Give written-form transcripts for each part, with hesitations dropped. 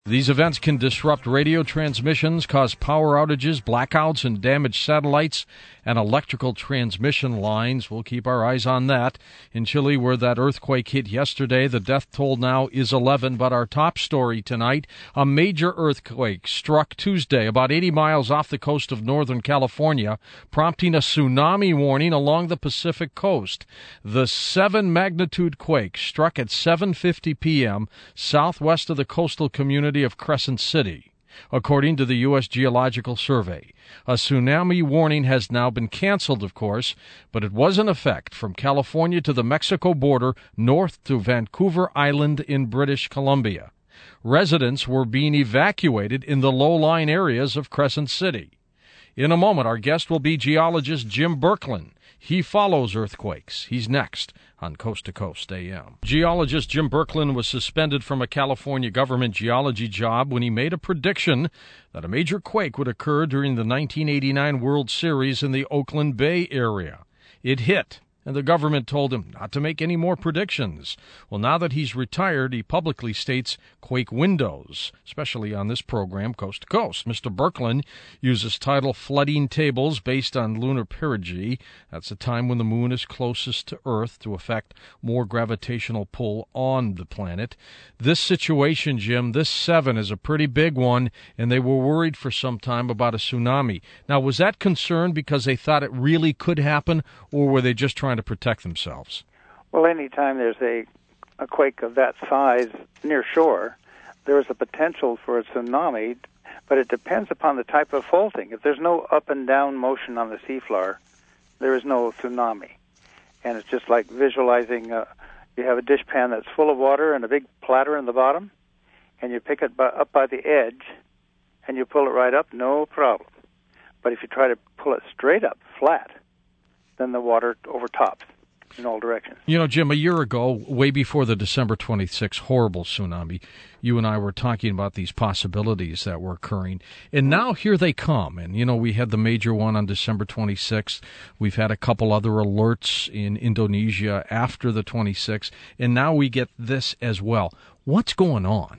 These events can disrupt radio transmissions, cause power outages, blackouts, and damage satellites and electrical transmission lines. We'll keep our eyes on that. In Chile, where that earthquake hit yesterday, the death toll now is 11. But our top story tonight, a major earthquake struck Tuesday about 80 miles off the coast of Northern California, prompting a tsunami warning along the Pacific coast. The 7-magnitude quake struck at 7:50 p.m. southwest of the coastal community of Crescent City, according to the U.S. Geological Survey. A tsunami warning has now been canceled, of course, but it was in effect from California to the Mexico border north to Vancouver Island in British Columbia. Residents were being evacuated in the low-lying areas of Crescent City. In a moment, our guest will be geologist Jim Berkland. He follows earthquakes. He's next on Coast to Coast AM. Geologist Jim Berkland was suspended from a California government geology job when he made a prediction that a major quake would occur during the 1989 World Series in the Oakland Bay area. It hit, and the government told him not to make any more predictions. Well, now that he's retired, he publicly states quake windows, especially on this program, Coast to Coast. Mr. Berkland uses tidal flooding tables based on lunar perigee. That's a time when the moon is closest to Earth to affect more gravitational pull on the planet. This situation, Jim, this 7 is a pretty big one, and they were worried for some time about a tsunami. Now, was that concern because they thought it really could happen, or were they just trying to protect themselves? Well, anytime there's a quake of that size near shore, there is a potential for a tsunami, but it depends upon the type of faulting. If there's no up and down motion on the seafloor, there is no tsunami. And it's just like visualizing, you have a dishpan that's full of water and a big platter in the bottom, and you pick it up by the edge, and you pull it right up, no problem. But if you try to pull it straight up, flat, then the water overtops in all directions. You know, Jim, a year ago, way before the December 26th horrible tsunami, you and I were talking about these possibilities that were occurring. And now here they come. And, you know, we had the major one on December 26th. We've had a couple other alerts in Indonesia after the 26th. And now we get this as well. What's going on?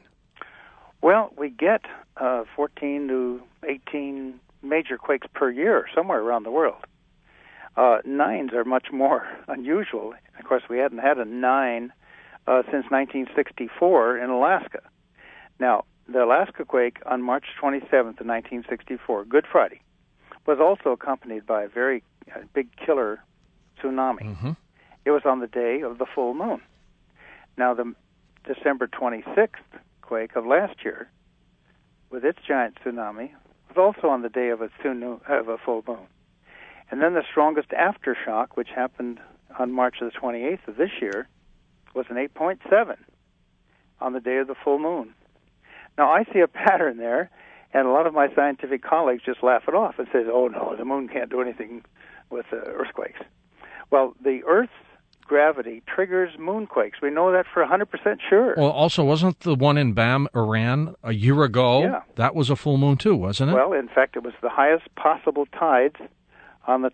Well, we get 14 to 18 major quakes per year somewhere around the world. 9s are much more unusual. Of course, we hadn't had a 9 since 1964 in Alaska. Now, the Alaska quake on March 27th of 1964, Good Friday, was also accompanied by a very big killer tsunami. Mm-hmm. It was on the day of the full moon. Now, the December 26th quake of last year, with its giant tsunami, was also on the day of a full moon. And then the strongest aftershock, which happened on March the 28th of this year, was an 8.7 on the day of the full moon. Now, I see a pattern there, and a lot of my scientific colleagues just laugh it off and say, oh, no, the moon can't do anything with earthquakes. Well, the Earth's gravity triggers moonquakes. We know that for 100% sure. Well, also, wasn't the one in Bam, Iran, a year ago? Yeah. That was a full moon, too, wasn't it? Well, in fact, it was the highest possible tides on the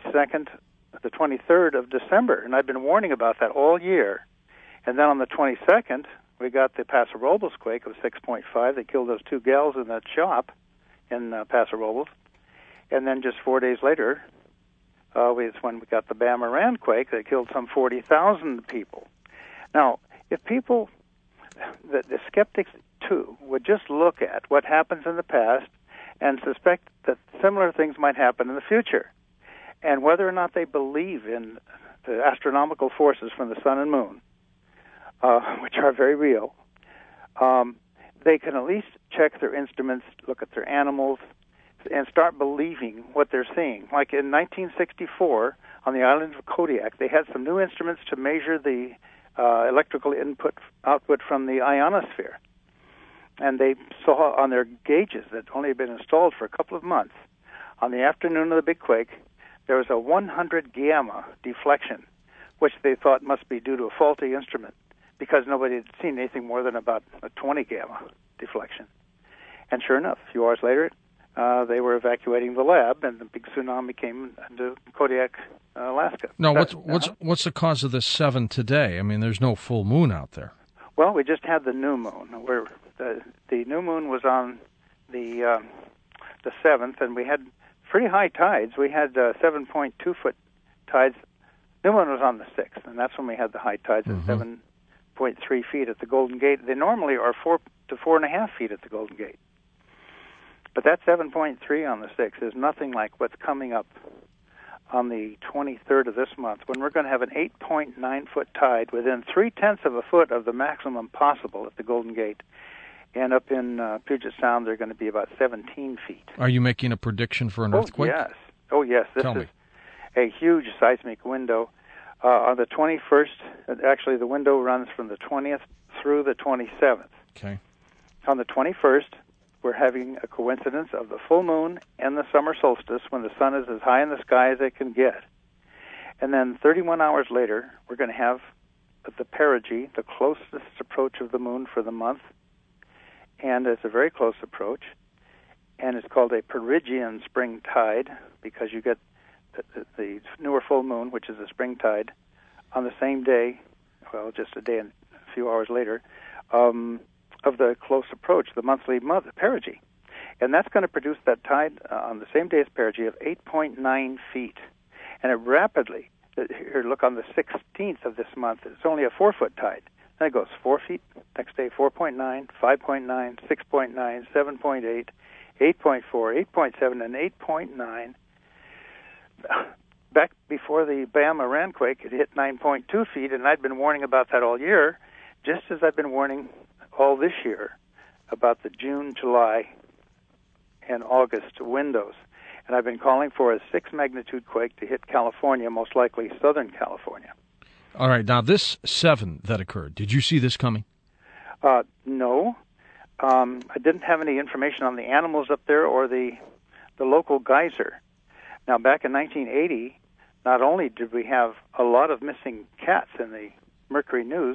23rd of December, and I've been warning about that all year. And then on the 22nd, we got the Paso Robles quake of 6.5 that killed those 2 gals in that shop in Paso Robles. And then just 4 days later, is when we got the Bam Iran quake that killed some 40,000 people. Now, if people, the skeptics too, would just look at what happens in the past and suspect that similar things might happen in the future, and whether or not they believe in the astronomical forces from the sun and moon, which are very real, they can at least check their instruments, look at their animals, and start believing what they're seeing. Like in 1964, on the island of Kodiak, they had some new instruments to measure the electrical output from the ionosphere. And they saw on their gauges that only had been installed for a couple of months, on the afternoon of the big quake, there was a 100 gamma deflection, which they thought must be due to a faulty instrument, because nobody had seen anything more than about a 20 gamma deflection. And sure enough, a few hours later, they were evacuating the lab, and the big tsunami came into Kodiak, Alaska. Now, what's the cause of this 7 today? I mean, there's no full moon out there. Well, we just had the new moon, where the new moon was on the 7th, and we had pretty high tides. We had 7.2 foot tides. New moon was on the 6th, and that's when we had the high tides at 7.3 feet at the Golden Gate. They normally are 4 to 4.5 feet at the Golden Gate. But that 7.3 on the 6th is nothing like what's coming up on the 23rd of this month, when we're going to have an 8.9 foot tide within 0.3 of a foot of the maximum possible at the Golden Gate. And up in Puget Sound, they're going to be about 17 feet. Are you making a prediction for an earthquake? Yes. Oh, yes. This Tell is me. a huge seismic window. On the 21st, actually the window runs from the 20th through the 27th. Okay. On the 21st, we're having a coincidence of the full moon and the summer solstice, when the sun is as high in the sky as it can get. And then 31 hours later, we're going to have the perigee, the closest approach of the moon for the month. And it's a very close approach. And it's called a perigean spring tide, because you get the newer full moon, which is a spring tide, on the same day, well, just a day and a few hours later, of the close approach, the monthly perigee. And that's going to produce that tide on the same day as perigee of 8.9 feet. And it rapidly, here, look, on the 16th of this month, it's only a 4 foot tide. Then it goes 4 feet, next day 4.9, 5.9, 6.9, 7.8, 8.4, 8.7, and 8.9. Back before the Bam Iran-quake, it hit 9.2 feet, and I'd been warning about that all year, just as I've been warning all this year about the June, July, and August windows. And I've been calling for a 6 magnitude quake to hit California, most likely Southern California. All right. Now, this 7 that occurred, did you see this coming? No. I didn't have any information on the animals up there or the local geyser. Now, back in 1980, not only did we have a lot of missing cats in the Mercury News,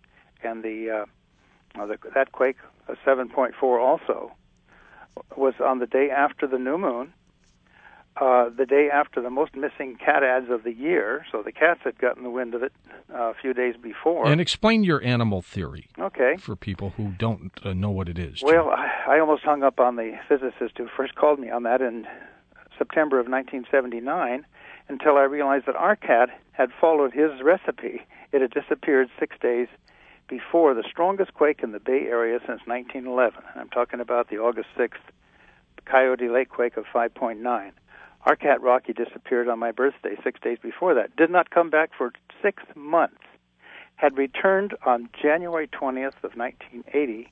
that quake, a 7.4 also, was on the day after the new moon, the day after the most missing cat ads of the year. So the cats had gotten the wind of it a few days before. And explain your animal theory. Okay. For people who don't know what it is. Well, I almost hung up on the physicist who first called me on that in September of 1979, until I realized that our cat had followed his recipe. It had disappeared 6 days before the strongest quake in the Bay Area since 1911. I'm talking about the August 6th Coyote Lake quake of 5.9. Our cat Rocky disappeared on my birthday 6 days before that. Did not come back for 6 months. Had returned on January 20th of 1980,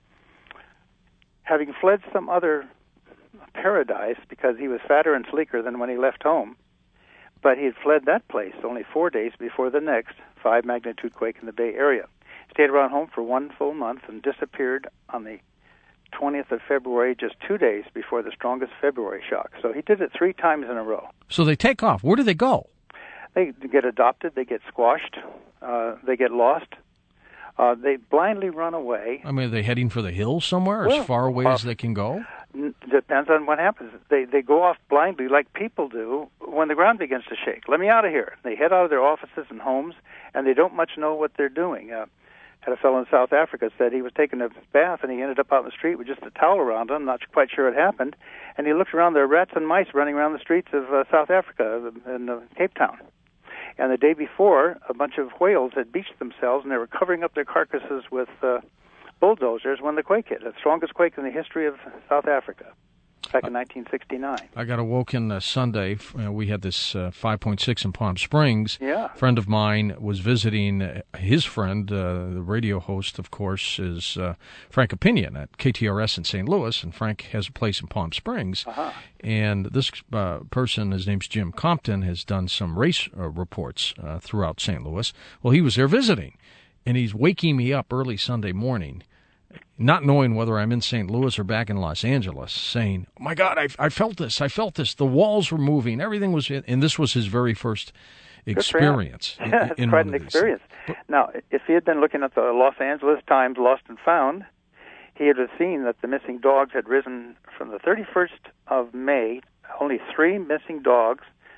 having fled some other paradise because he was fatter and sleeker than when he left home. But he had fled that place only 4 days before the next 5 magnitude quake in the Bay Area. Stayed around home for 1 full month and disappeared on the 20th of February, just 2 days before the strongest February shock. So he did it 3 times in a row. So they take off. Where do they go? They get adopted, they get squashed, they get lost, they blindly run away. I mean, are they heading for the hills somewhere, as far away as they can go? Depends on what happens. They go off blindly like people do when the ground begins to shake. Let me out of here. They head out of their offices and homes, and they don't much know what they're doing. Had a fellow in South Africa said he was taking a bath, and he ended up out in the street with just a towel around him, not quite sure what happened, and he looked around, there were rats and mice running around the streets of South Africa in Cape Town. And the day before, a bunch of whales had beached themselves, and they were covering up their carcasses with bulldozers when the quake hit, the strongest quake in the history of South Africa, back in 1969. I got awoken Sunday. We had this 5.6 in Palm Springs. Yeah. A friend of mine was visiting his friend, the radio host, of course, is Frank Opinion at KTRS in St. Louis, and Frank has a place in Palm Springs. Uh-huh. And this person, his name's Jim Compton, has done some race reports throughout St. Louis. Well, he was there visiting, and he's waking me up early Sunday morning, not knowing whether I'm in St. Louis or back in Los Angeles, saying, "Oh my God, I felt this. I felt this. The walls were moving. Everything was," and this was his very first experience. It's quite an experience. Now, if he had been looking at the Los Angeles Times Lost and Found, he would have seen that the missing dogs had risen from the 31st of May, only 3 missing dogs,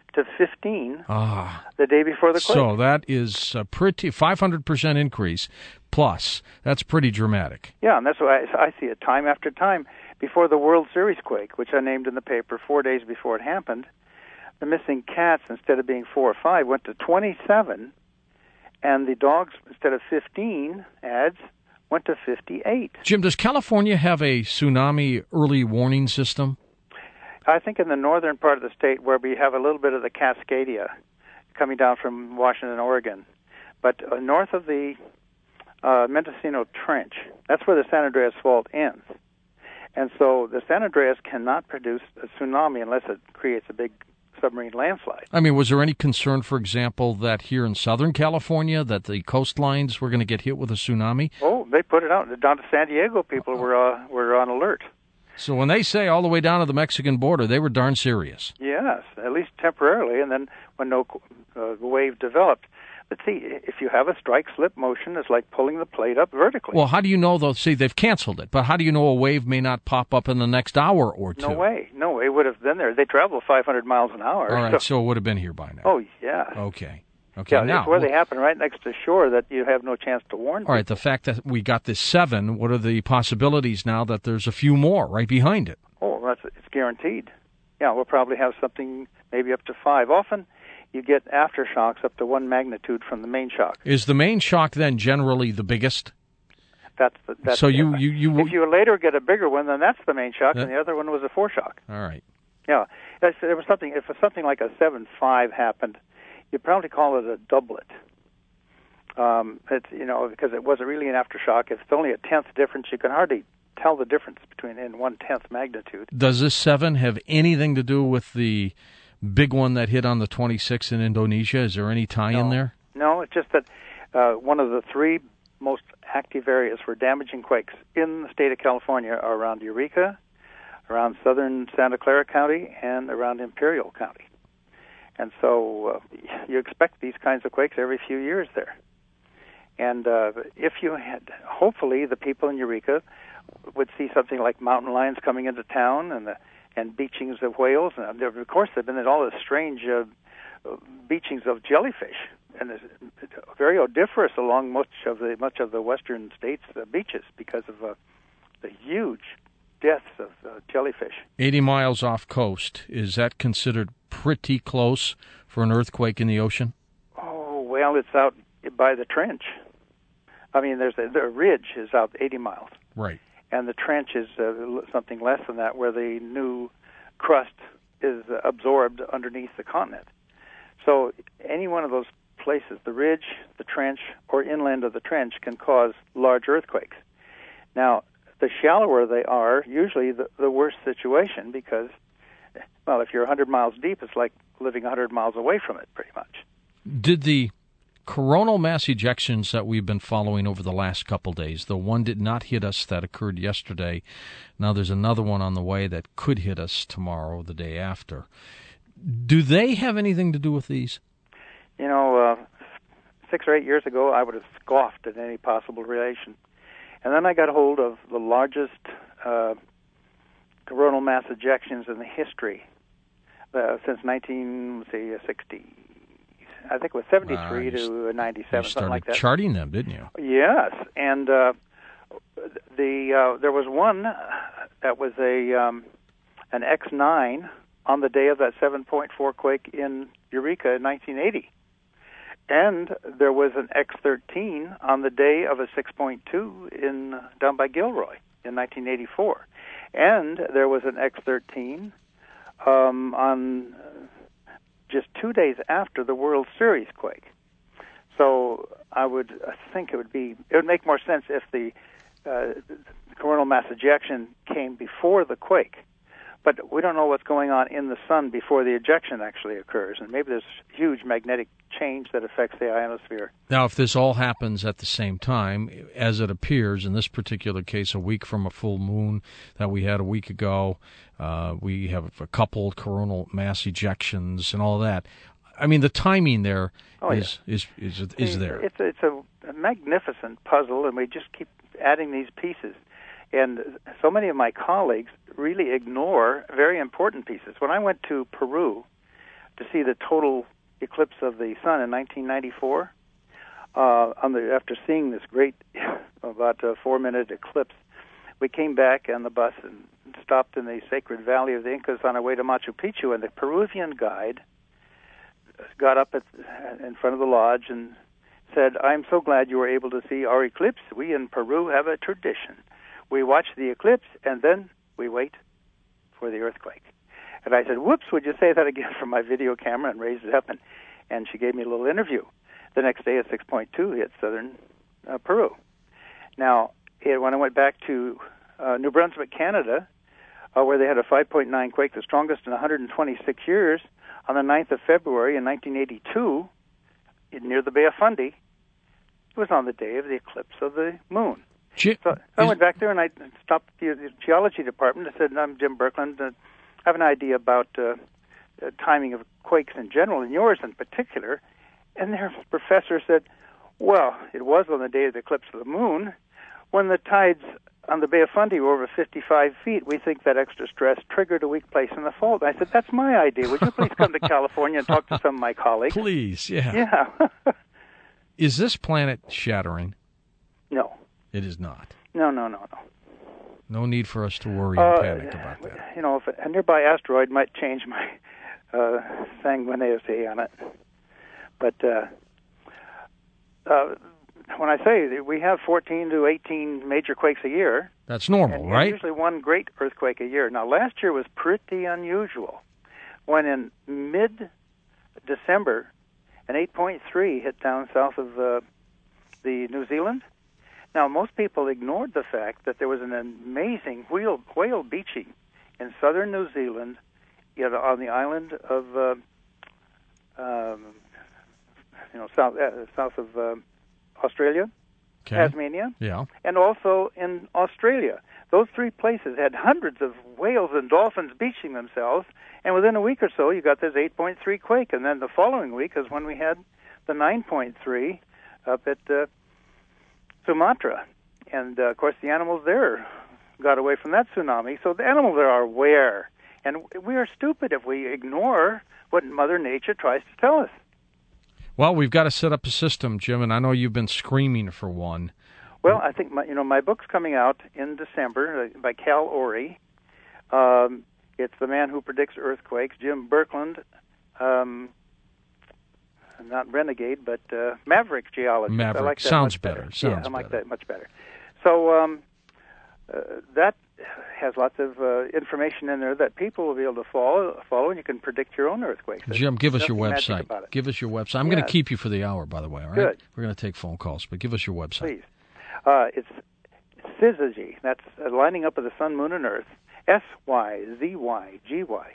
to 15 the day before the quake. So that is a pretty 500% increase plus. That's pretty dramatic. Yeah, and that's why I see it time after time. Before the World Series quake, which I named in the paper 4 days before it happened, the missing cats, instead of being 4 or 5, went to 27, and the dogs, instead of 15 adds, went to 58. Jim, does California have a tsunami early warning system? I think in the northern part of the state, where we have a little bit of the Cascadia coming down from Washington, Oregon, but north of the Mendocino Trench, that's where the San Andreas Fault ends. And so the San Andreas cannot produce a tsunami unless it creates a big submarine landslide. I mean, was there any concern, for example, that here in Southern California, that the coastlines were going to get hit with a tsunami? Oh, they put it out. Down to San Diego, people were on alert. So when they say all the way down to the Mexican border, they were darn serious. Yes, at least temporarily, and then when no wave developed. But see, if you have a strike-slip motion, it's like pulling the plate up vertically. Well, how do you know, though? See, they've canceled it, but how do you know a wave may not pop up in the next hour or two? No way. It would have been there. They travel 500 miles an hour. All right, so it would have been here by now. Oh, yeah. Okay. Yeah, now, it's where they happen right next to shore that you have no chance to warn people. All right, the fact that we got this 7, what are the possibilities now that there's a few more right behind it? Oh, it's guaranteed. Yeah, we'll probably have something maybe up to 5. Often you get aftershocks up to 1 magnitude from the main shock. Is the main shock then generally the biggest? That's so you if you later get a bigger one, then that's the main shock, and the other one was a foreshock. All right. Yeah, there was something. If something like a 7.5 happened, you'd probably call it a doublet. It's because it wasn't really an aftershock. If it's only a 10th difference, you can hardly tell the difference between in 1/10 magnitude. Does this 7 have anything to do with the big one that hit on the 26th in Indonesia? Is there any tie-in there? No, it's just that one of the 3 most active areas for damaging quakes in the state of California are around Eureka, around southern Santa Clara County, and around Imperial County. And so you expect these kinds of quakes every few years there. And if you had, hopefully the people in Eureka would see something like mountain lions coming into town and beachings of whales. And of course, there have been all the strange beachings of jellyfish, and it's very odoriferous along much of the western states' beaches because of the huge deaths of jellyfish. 80 miles off coast, is that considered pretty close for an earthquake in the ocean? Oh, well, it's out by the trench. I mean, the ridge is out 80 miles. Right. And the trench is something less than that, where the new crust is absorbed underneath the continent. So any one of those places, the ridge, the trench, or inland of the trench, can cause large earthquakes. Now, the shallower they are, usually the worst situation, because, well, if you're 100 miles deep, it's like living 100 miles away from it, pretty much. Did the coronal mass ejections that we've been following over the last couple days, the one did not hit us that occurred yesterday, now there's another one on the way that could hit us tomorrow, the day after. Do they have anything to do with these? 6 or 8 years ago, I would have scoffed at any possible relation. And then I got hold of the largest coronal mass ejections in the history since 1960. I think it was 73 to 97, something like that. You started charting them, didn't you? Yes, and there was one that was an X9 on the day of that 7.4 quake in Eureka in 1980. And there was an X13 on the day of a 6.2 down by Gilroy in 1984. And there was an X13 on just 2 days after the World Series quake. So I think it would make more sense if the coronal mass ejection came before the quake. But we don't know what's going on in the sun before the ejection actually occurs, and maybe there's huge magnetic change that affects the ionosphere. Now, if this all happens at the same time, as it appears in this particular case, a week from a full moon that we had a week ago, we have a couple coronal mass ejections and all that. I mean, the timing there is there. It's a magnificent puzzle, and we just keep adding these pieces. And so many of my colleagues really ignore very important pieces. When I went to Peru to see the total eclipse of the sun in 1994. After seeing this great, about 4-minute eclipse, we came back on the bus and stopped in the Sacred Valley of the Incas on our way to Machu Picchu, and the Peruvian guide got up in front of the lodge and said, "I'm so glad you were able to see our eclipse. We in Peru have a tradition. We watch the eclipse, and then we wait for the earthquake." And I said, "Whoops, would you say that again?" from my video camera, and raised it up, and she gave me a little interview. The next day, at 6.2, hit southern Peru. Now, when I went back to New Brunswick, Canada, where they had a 5.9 quake, the strongest in 126 years, on the 9th of February in 1982, near the Bay of Fundy, it was on the day of the eclipse of the moon. So I went back there and I stopped the geology department. I said, "I'm Jim Birkeland. I have an idea about timing of quakes in general, and yours in particular." And their professor said, "Well, it was on the day of the eclipse of the moon. When the tides on the Bay of Fundy were over 55 feet, we think that extra stress triggered a weak place in the fault." I said, "That's my idea. Would you please come to California and talk to some of my colleagues?" Please, yeah. Yeah. Is this planet shattering? No. It is not. No. No need for us to worry and panic about that. You know, if a nearby asteroid might change my sanguinity on it. But when I say we have 14 to 18 major quakes a year, that's normal, and right? Usually one great earthquake a year. Now, last year was pretty unusual, when in mid-December, an 8.3 hit down south of the New Zealand. Now, most people ignored the fact that there was an amazing whale beaching in southern New Zealand, on the island of south of Australia, okay. Tasmania, yeah, and also in Australia. Those three places had hundreds of whales and dolphins beaching themselves, and within a week or so, you got this 8.3 quake, and then the following week is when we had the 9.3 up at Sumatra. And, of course, the animals there got away from that tsunami, so the animals there are aware. And we are stupid if we ignore what Mother Nature tries to tell us. Well, we've got to set up a system, Jim, and I know you've been screaming for one. Well, I think my book's coming out in December by Cal Orey. It's The Man Who Predicts Earthquakes. Jim Birkeland, not renegade, but maverick geologist. Maverick. I like that Sounds much better. I like that much better. So that has lots of information in there that people will be able to follow, and you can predict your own earthquakes. Jim, give us your Nothing website. Give us your website. I'm going to keep you for the hour, by the way, all right? Good. We're going to take phone calls, but give us your website. Please. It's Syzygy. That's lining up of the sun, moon, and earth. SYZYGY.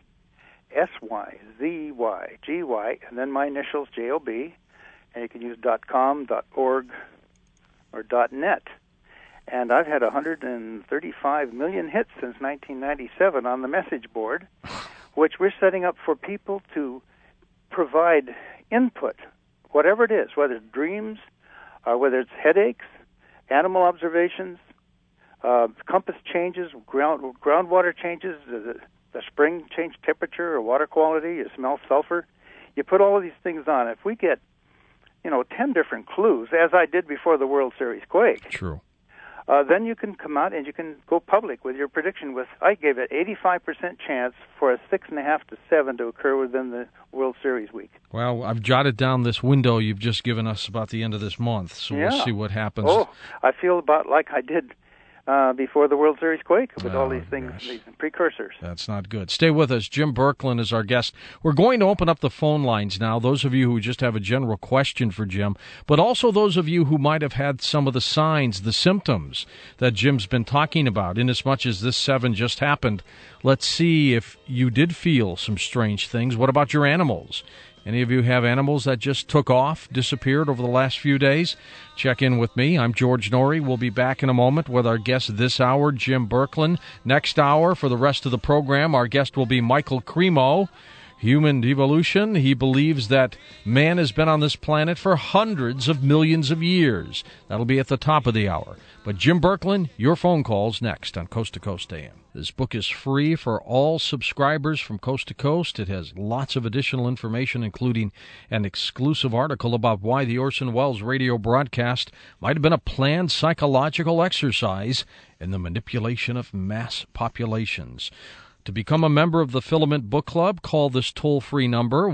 SYZYGY, and then my initials, JOB, and you can use .com, .org, or .net. And I've had 135 million hits since 1997 on the message board, which we're setting up for people to provide input, whatever it is, whether it's dreams, whether it's headaches, animal observations, compass changes, groundwater changes, the spring change temperature or water quality, you smell sulfur. You put all of these things on. If we get, 10 different clues, as I did before the World Series quake. True. Then you can come out and you can go public with your prediction. I gave it 85% chance for a 6.5 to 7 to occur within the World Series week. Well, I've jotted down this window you've just given us about the end of this month, so we'll see what happens. Oh, I feel about like I did before the World Series quake with all these things, these precursors. That's not good. Stay with us. Jim Birkeland is our guest. We're going to open up the phone lines now, those of you who just have a general question for Jim, but also those of you who might have had some of the signs, the symptoms that Jim's been talking about. Inasmuch as this 7 just happened, let's see if you did feel some strange things. What about your animals? Any of you have animals that just took off, disappeared over the last few days? Check in with me. I'm George Norrie. We'll be back in a moment with our guest this hour, Jim Birkeland. Next hour, for the rest of the program, our guest will be Michael Cremo. human devolution. He believes that man has been on this planet for hundreds of millions of years. That'll be at the top of the hour. But Jim Berkland, your phone calls next on Coast to Coast AM. This book is free for all subscribers from Coast to Coast. It has lots of additional information, including an exclusive article about why the Orson Welles radio broadcast might have been a planned psychological exercise in the manipulation of mass populations. To become a member of the Filament Book Club, call this toll-free number,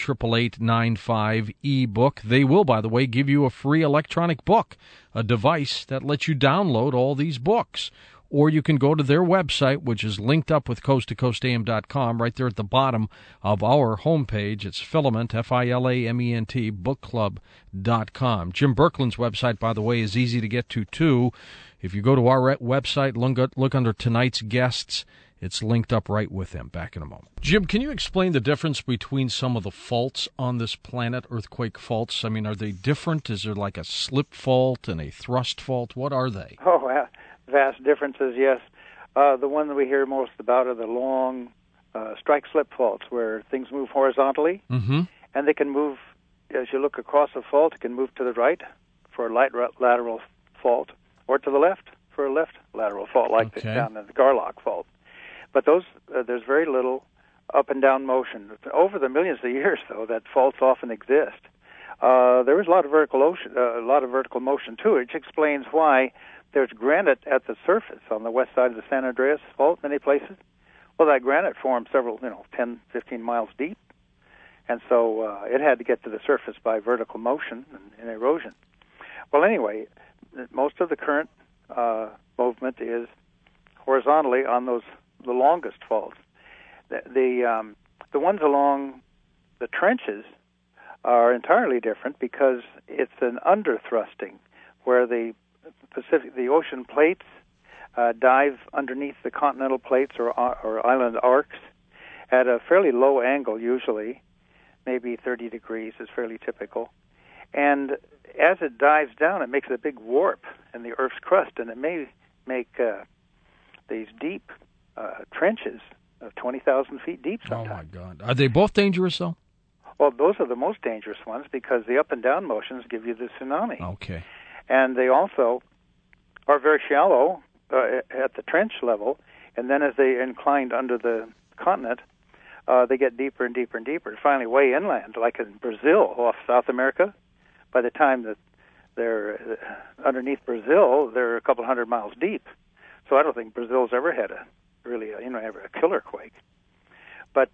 1-888-95-EBOOK. They will, by the way, give you a free electronic book, a device that lets you download all these books. Or you can go to their website, which is linked up with coasttocoastam.com, right there at the bottom of our homepage. It's Filament, Filament, bookclub.com. Jim Berkland's website, by the way, is easy to get to, too. If you go to our website, look under tonight's guests. It's linked up right with them. Back in a moment. Jim, can you explain the difference between some of the faults on this planet, earthquake faults? I mean, are they different? Is there like a slip fault and a thrust fault? What are they? Oh, vast differences, yes. The one that we hear most about are the long strike-slip faults where things move horizontally, and they can move, as you look across a fault, it can move to the right for a lateral fault, or to the left for a left lateral fault, like down in the Garlock fault. But those, there's very little up and down motion. Over the millions of years, though, that faults often exist. There is a lot of vertical motion too, which explains why there's granite at the surface on the west side of the San Andreas Fault, many places. Well, that granite formed several, 10, 15 miles deep, and so it had to get to the surface by vertical motion and erosion. Well, anyway, most of the current movement is horizontally on the longest faults. The ones along the trenches are entirely different because it's an underthrusting where the ocean plates dive underneath the continental plates or island arcs at a fairly low angle usually, maybe 30 degrees is fairly typical. And as it dives down, it makes a big warp in the Earth's crust, and it may make these deep trenches of 20,000 feet deep sometimes. Oh, my God. Are they both dangerous, though? Well, those are the most dangerous ones because the up and down motions give you the tsunami. Okay. And they also are very shallow at the trench level, and then as they inclined under the continent, they get deeper and deeper and deeper. Finally, way inland, like in Brazil off South America, by the time that they're underneath Brazil, they're a couple hundred miles deep. So I don't think Brazil's ever had a killer quake. But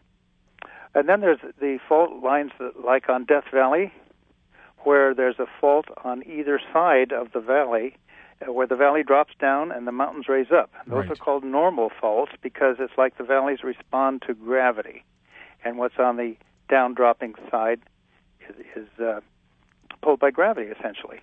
and then there's the fault lines like on Death Valley, where there's a fault on either side of the valley, where the valley drops down and the mountains raise up. Those are called normal faults because it's like the valleys respond to gravity, and what's on the down-dropping side is pulled by gravity, essentially.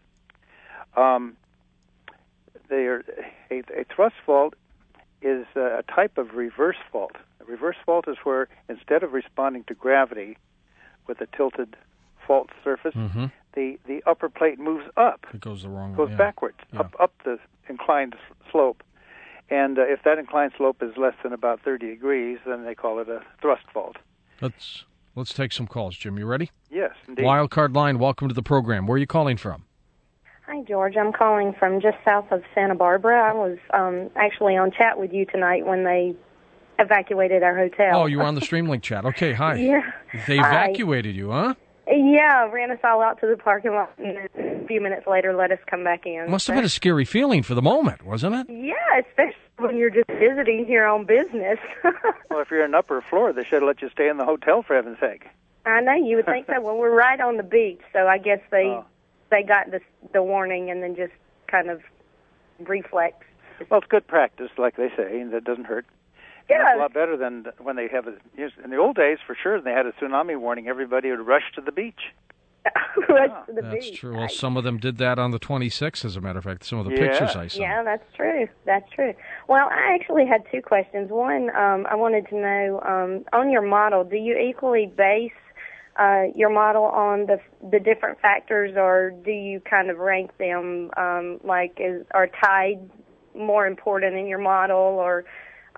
A thrust fault is a type of reverse fault. A reverse fault is where instead of responding to gravity with a tilted fault surface, the upper plate moves up. It goes the wrong way. Goes backwards, up the inclined slope. And if that inclined slope is less than about 30 degrees, then they call it a thrust fault. Let's take some calls. Jim, you ready? Yes, indeed. Wildcard line, welcome to the program. Where are you calling from? Hi, George. I'm calling from just south of Santa Barbara. I was actually on chat with you tonight when they evacuated our hotel. Oh, you were on the Streamlink chat. Okay, hi. Yeah. They evacuated you, huh? Yeah, ran us all out to the parking lot, and then a few minutes later let us come back in. Must have been a scary feeling for the moment, wasn't it? Yeah, especially when you're just visiting here on business. Well, if you're in an upper floor, they should have let you stay in the hotel, for heaven's sake. I know, you would think so. Well, we're right on the beach, so I guess they got the warning and then just kind of reflex. Well, it's good practice, like they say, and that doesn't hurt. Yeah. It's a lot better than when they have in the old days, for sure, they had a tsunami warning. Everybody would rush to the beach. That's true. Well, some of them did that on the 26th, as a matter of fact, some of the pictures I saw. Yeah, that's true. Well, I actually had two questions. One, I wanted to know, on your model, do you equally base your model on the different factors, or do you kind of rank them, are tide more important in your model, or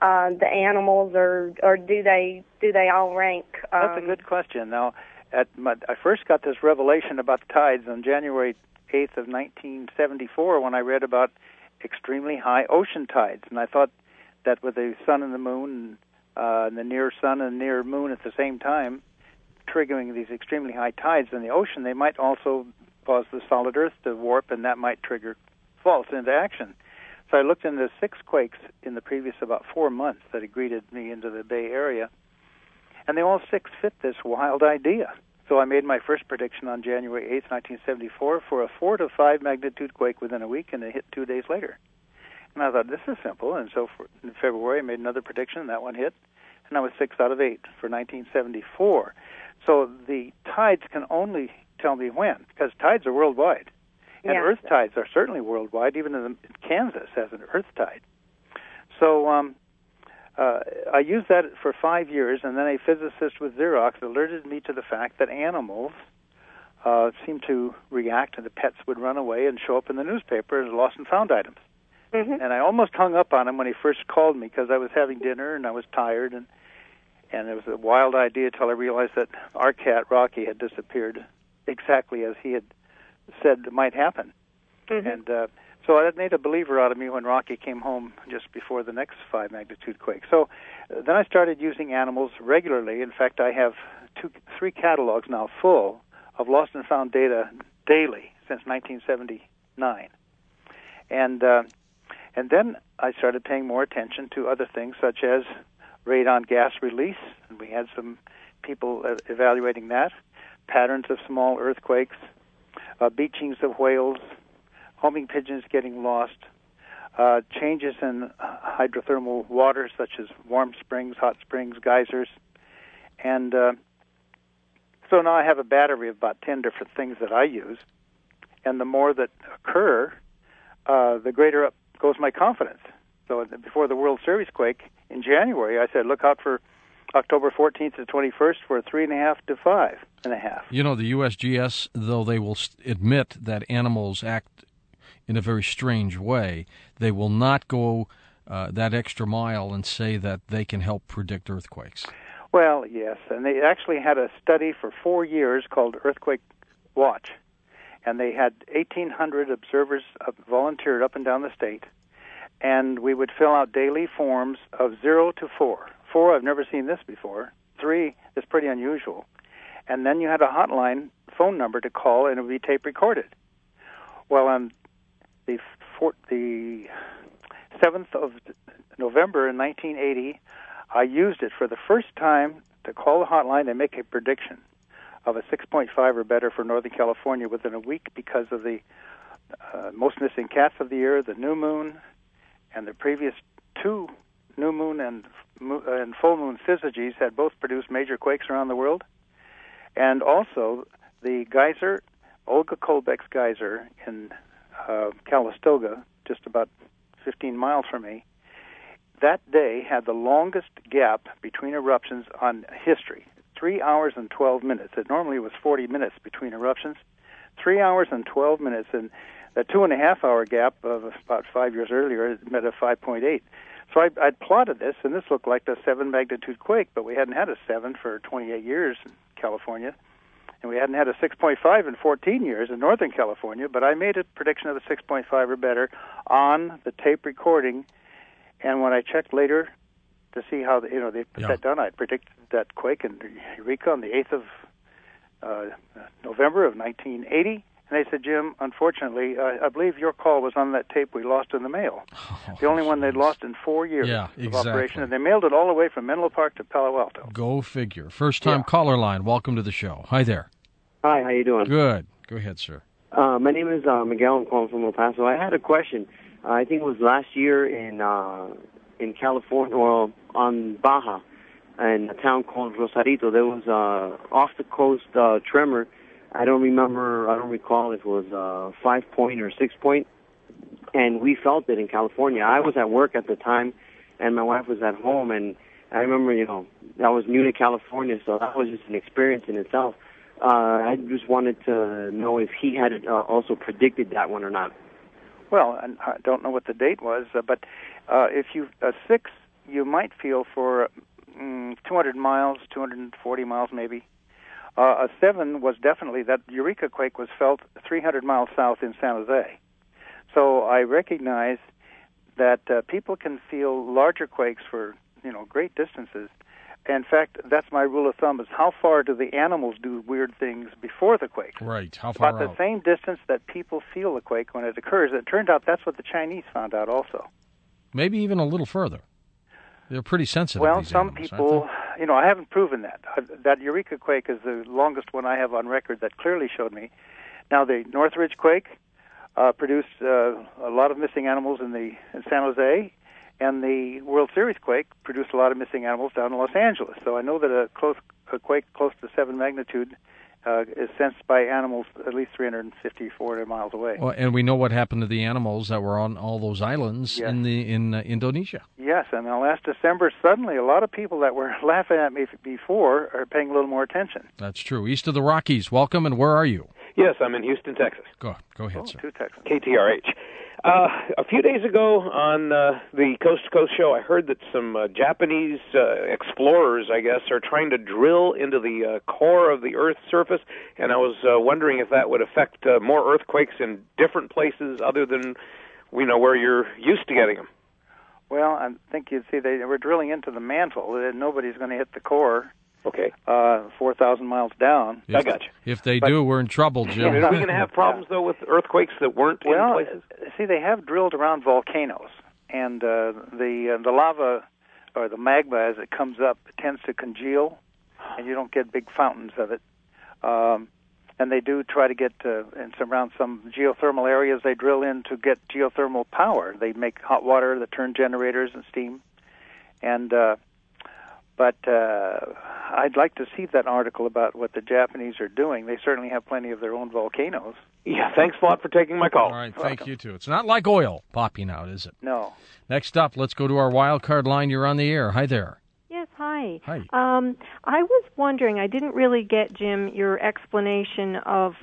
the animals, or do they all rank? That's a good question. Now, I first got this revelation about the tides on January 8th of 1974 when I read about extremely high ocean tides, and I thought that with the sun and the moon, and the near sun and near moon at the same time, triggering these extremely high tides in the ocean, they might also cause the solid earth to warp, and that might trigger faults into action. So I looked into 6 quakes in the previous about 4 months that had greeted me into the Bay Area, and they all 6 fit this wild idea. So I made my first prediction on January 8th, 1974, for a 4 to 5 magnitude quake within a week, and it hit 2 days later. And I thought, this is simple. And so in February, I made another prediction, and that one hit, and I was 6 out of 8 for 1974. So the tides can only tell me when, because tides are worldwide. And earth tides are certainly worldwide. Even in Kansas has an earth tide. So I used that for 5 years, and then a physicist with Xerox alerted me to the fact that animals seem to react, and the pets would run away and show up in the newspaper as lost and found items. Mm-hmm. And I almost hung up on him when he first called me because I was having dinner and I was tired, and it was a wild idea until I realized that our cat, Rocky, had disappeared exactly as he had said might happen. Mm-hmm. And so that made a believer out of me when Rocky came home just before the next 5 magnitude quake. So then I started using animals regularly. In fact, I have 3 catalogs now full of lost and found data daily since 1979. And then I started paying more attention to other things such as radon gas release, and we had some people evaluating that, patterns of small earthquakes, beachings of whales, homing pigeons getting lost, changes in hydrothermal water such as warm springs, hot springs, geysers. And so now I have a battery of about 10 different things that I use. And the more that occur, the greater up goes my confidence. So before the World Series quake in January, I said, look out for October 14th to 21st for 3.5 to 5.5. You know, the USGS, though they will admit that animals act in a very strange way, they will not go that extra mile and say that they can help predict earthquakes. Well, yes, and they actually had a study for 4 years called Earthquake Watch, and they had 1,800 observers volunteered up and down the state, and we would fill out daily forms of 0 to 4. 4, I've never seen this before. 3 is pretty unusual. And then you had a hotline phone number to call, and it would be tape recorded. Well, on the 7th of November in 1980, I used it for the first time to call the hotline and make a prediction of a 6.5 or better for Northern California within a week because of the most missing cats of the year, the new moon, and the previous 2 new moon and full moon syzygies had both produced major quakes around the world. And also the geyser, Olga Kolbeck's geyser in Calistoga, just about 15 miles from me, that day had the longest gap between eruptions on history, 3 hours and 12 minutes. It normally was 40 minutes between eruptions, 3 hours and 12 minutes. And the 2.5-hour gap of about 5 years earlier met a 5.8. So I plotted this, and this looked like a 7 magnitude quake, but we hadn't had a 7 for 28 years in California, and we hadn't had a 6.5 in 14 years in Northern California, but I made a prediction of a 6.5 or better on the tape recording, and when I checked later to see how they put that down, I predicted that quake in Eureka on the 8th of November of 1980. And they said, Jim, unfortunately, I believe your call was on that tape we lost in the mail. The only one they'd lost in 4 years of operation. And they mailed it all the way from Menlo Park to Palo Alto. Go figure. First-time caller line. Welcome to the show. Hi there. Hi, how you doing? Good. Go ahead, sir. My name is Miguel. I'm calling from El Paso. I had a question. I think it was last year in California, or on Baja, in a town called Rosarito. There was off-the-coast tremor. I don't recall if it was 5-point or 6-point, and we felt it in California. I was at work at the time, and my wife was at home, and I remember, that was new to California, so that was just an experience in itself. I just wanted to know if he had also predicted that one or not. Well, I don't know what the date was, but if you 6 you might feel for 200 miles, 240 miles maybe. A 7 was definitely, that Eureka quake was felt 300 miles south in San Jose. So I recognize that people can feel larger quakes for, great distances. In fact, that's my rule of thumb, is how far do the animals do weird things before the quake? Right, how far About out? the same distance that people feel the quake when it occurs. It turned out that's what the Chinese found out also. Maybe even a little further. They're pretty sensitive, Well, these some animals, people, I haven't proven that. That Eureka quake is the longest one I have on record that clearly showed me. Now, the Northridge quake produced a lot of missing animals in San Jose, and the World Series quake produced a lot of missing animals down in Los Angeles. So I know that a quake close to 7 magnitude is sensed by animals at least 350, 400 miles away. Well, and we know what happened to the animals that were on all those islands in Indonesia. Yes, and last December, suddenly a lot of people that were laughing at me before are paying a little more attention. That's true. East of the Rockies, welcome, and where are you? Yes, I'm in Houston, Texas. Go ahead, sir. To Texas. KTRH. A few days ago on the Coast to Coast show, I heard that some Japanese explorers, I guess, are trying to drill into the core of the Earth's surface, and I was wondering if that would affect more earthquakes in different places other than, where you're used to getting them. Well, I think you'd see they were drilling into the mantle. Nobody's going to hit the core. Okay. 4,000 miles down. I got you. If they do, we're in trouble, Jim. Are we going to have problems, though, with earthquakes that weren't in places? See, they have drilled around volcanoes, and the lava, or the magma as it comes up, tends to congeal, and you don't get big fountains of it. And they do try to get around some geothermal areas. They drill in to get geothermal power. They make hot water that turn generators and steam. But I'd like to see that article about what the Japanese are doing. They certainly have plenty of their own volcanoes. Yeah, thanks a lot for taking my call. All right, thank you, too. It's not like oil popping out, is it? No. Next up, let's go to our wild card line. You're on the air. Hi there. Yes, hi. Hi. I was wondering, I didn't really get, Jim, your explanation of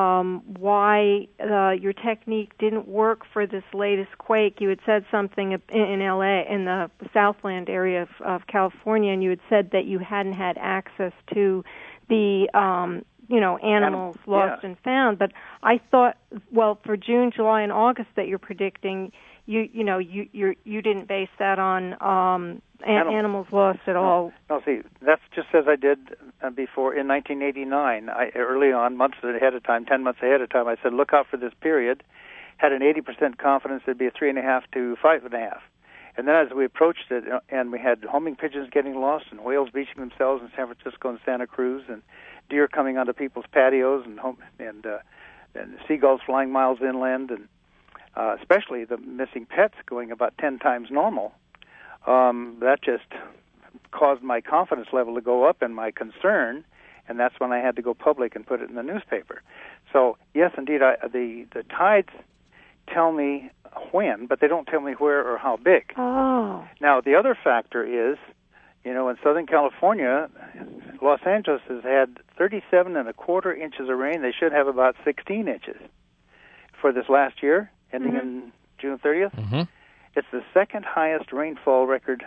why your technique didn't work for this latest quake. You had said something in L.A., in the Southland area of California, and you had said that you hadn't had access to the animals lost and found. But I thought, well, for June, July, and August that you're predicting, you didn't base that on animals lost at all. No, see, that's just as I did before in 1989. Early on, months ahead of time, 10 months ahead of time, I said, look out for this period. Had an 80% confidence it'd be a 3.5 to 5.5. And then as we approached it, and we had homing pigeons getting lost, and whales beaching themselves in San Francisco and Santa Cruz, and deer coming onto people's patios, and seagulls flying miles inland, and especially the missing pets going about 10 times normal, that just caused my confidence level to go up and my concern, and that's when I had to go public and put it in the newspaper. So, yes, indeed, the tides tell me when, but they don't tell me where or how big. Oh. Now, the other factor is, in Southern California, Los Angeles has had 37.25 inches of rain. They should have about 16 inches for this last year, ending in June 30th. Mm-hmm. It's the second highest rainfall record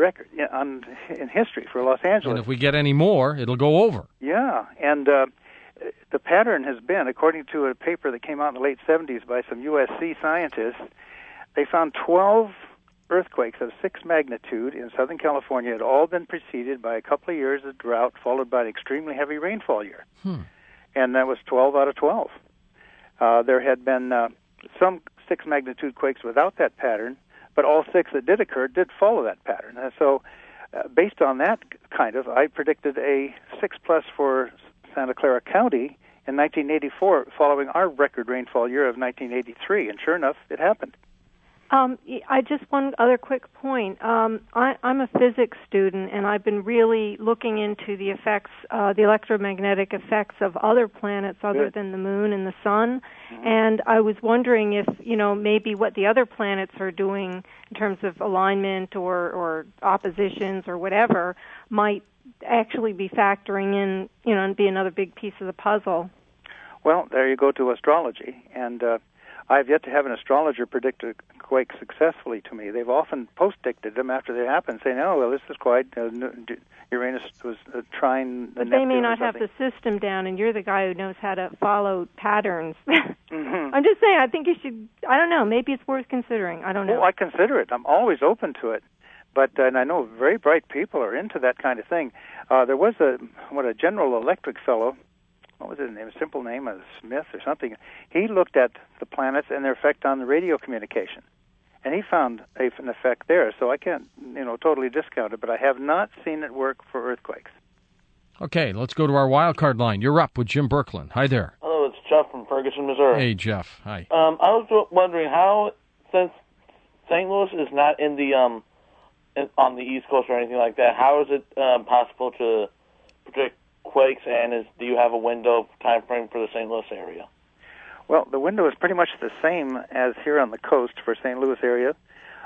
in history for Los Angeles. And if we get any more, it'll go over. Yeah, and the pattern has been, according to a paper that came out in the late 70s by some USC scientists, they found 12 earthquakes of 6 magnitude in Southern California had all been preceded by a couple of years of drought, followed by an extremely heavy rainfall year. And that was 12 out of 12. There had been some 6 magnitude quakes without that pattern, but all 6 that did occur did follow that pattern. And so based on that I predicted a 6+ for Santa Clara County in 1984, following our record rainfall year of 1983, and sure enough, it happened. I just one other quick point. I'm a physics student, and I've been really looking into the effects, the electromagnetic effects of other planets other than the moon and the sun. And I was wondering if, maybe what the other planets are doing in terms of alignment or oppositions or whatever might actually be factoring in, and be another big piece of the puzzle. Well, there you go to astrology, and I've yet to have an astrologer predict a quake successfully to me. They've often post-dicted them after they happen, saying, "Oh, well, this is quite Uranus was trying the But Neptune." they may not or have something. the system down, and you're the guy who knows how to follow patterns. Mm-hmm. I'm just saying, I think you should, I don't know, maybe it's worth considering. I don't know. Well, I consider it. I'm always open to it. But and I know very bright people are into that kind of thing. There was a General Electric fellow. What was his name? A simple name, Smith or something. He looked at the planets and their effect on the radio communication, and he found an effect there. So I can't, totally discount it. But I have not seen it work for earthquakes. Okay, let's go to our wild card line. You're up with Jim Birkeland. Hi there. Hello, it's Jeff from Ferguson, Missouri. Hey, Jeff. Hi. I was wondering how, since St. Louis is not in the on the East Coast or anything like that, how is it possible to predict quakes, and do you have a window time frame for the St. Louis area? Well, the window is pretty much the same as here on the coast for St. Louis area.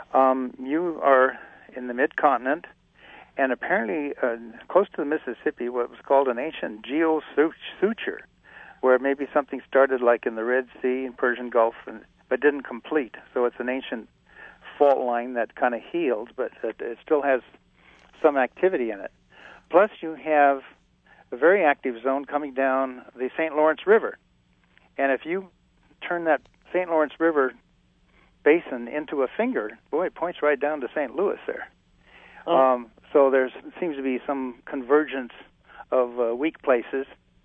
You are in the mid-continent, and apparently close to the Mississippi, what was called an ancient geosuture, where maybe something started like in the Red Sea and Persian Gulf, but didn't complete. So it's an ancient fault line that kind of healed, but it still has some activity in it. Plus, you have a very active zone coming down the St. Lawrence River. And if you turn that St. Lawrence River basin into a finger, boy, it points right down to St. Louis there. Oh. So there seems to be some convergence of weak places.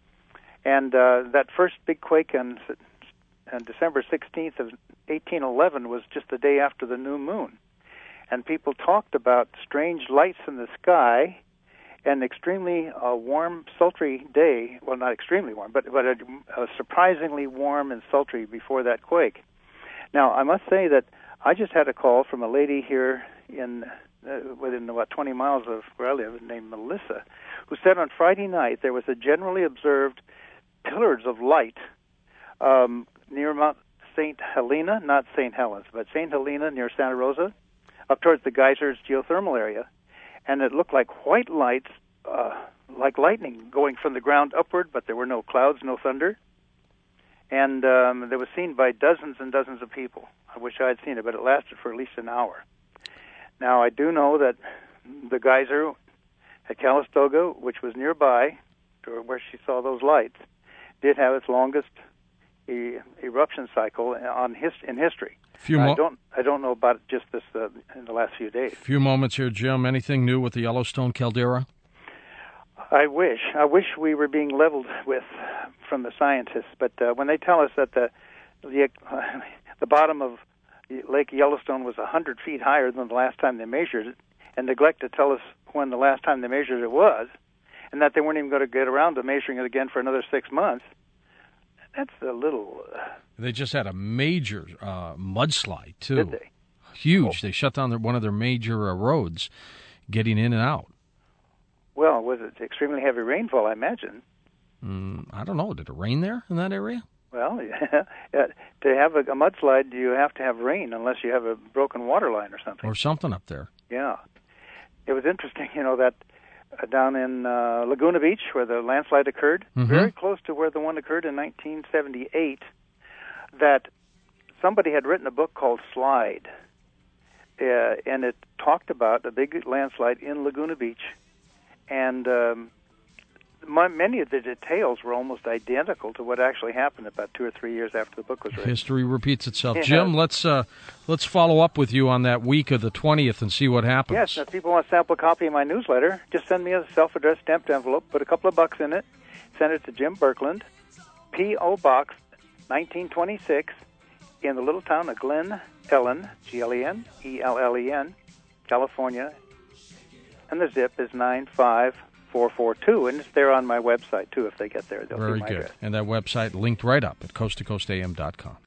And that first big quake on December 16th of 1811 was just the day after the new moon. And people talked about strange lights in the sky, an extremely warm, sultry day. Well, not extremely warm, but a surprisingly warm and sultry before that quake. Now, I must say that I just had a call from a lady here in within about 20 miles of where I live, named Melissa, who said on Friday night there was a generally observed pillars of light near Mount St. Helena, not St. Helens, but St. Helena near Santa Rosa, up towards the geysers geothermal area. And it looked like white lights, like lightning, going from the ground upward, but there were no clouds, no thunder. And it was seen by dozens and dozens of people. I wish I had seen it, but it lasted for at least an hour. Now, I do know that the geyser at Calistoga, which was nearby, to where she saw those lights, did have its longest eruption cycle in history. I don't know about just this in the last few days. Few moments here, Jim. Anything new with the Yellowstone caldera? I wish we were being leveled with from the scientists, but when they tell us that the bottom of Lake Yellowstone was 100 feet higher than the last time they measured it, and neglect to tell us when the last time they measured it was, and that they weren't even going to get around to measuring it again for another 6 months, that's a little... They just had a major mudslide, too. Did they? Huge. They shut down one of their major roads getting in and out. Well, was it extremely heavy rainfall, I imagine? I don't know. Did it rain there in that area? Well, to have a mudslide, you have to have rain unless you have a broken water line or something. Or something up there. Yeah. It was interesting, that down in Laguna Beach, where the landslide occurred, very close to where the one occurred in 1978, that somebody had written a book called Slide, and it talked about a big landslide in Laguna Beach, and many of the details were almost identical to what actually happened about 2 or 3 years after the book was written. History repeats itself. Yeah. Jim, let's follow up with you on that week of the 20th and see what happens. Yes, if people want a sample copy of my newsletter, just send me a self-addressed stamped envelope, put a couple of bucks in it, send it to Jim Birkeland, P.O. Box 1926, in the little town of Glen Ellen, Glen, Ellen, California, and the zip is 95442, and it's there on my website, too. If they get there, they'll see my address. And that website linked right up at coasttocoastam.com.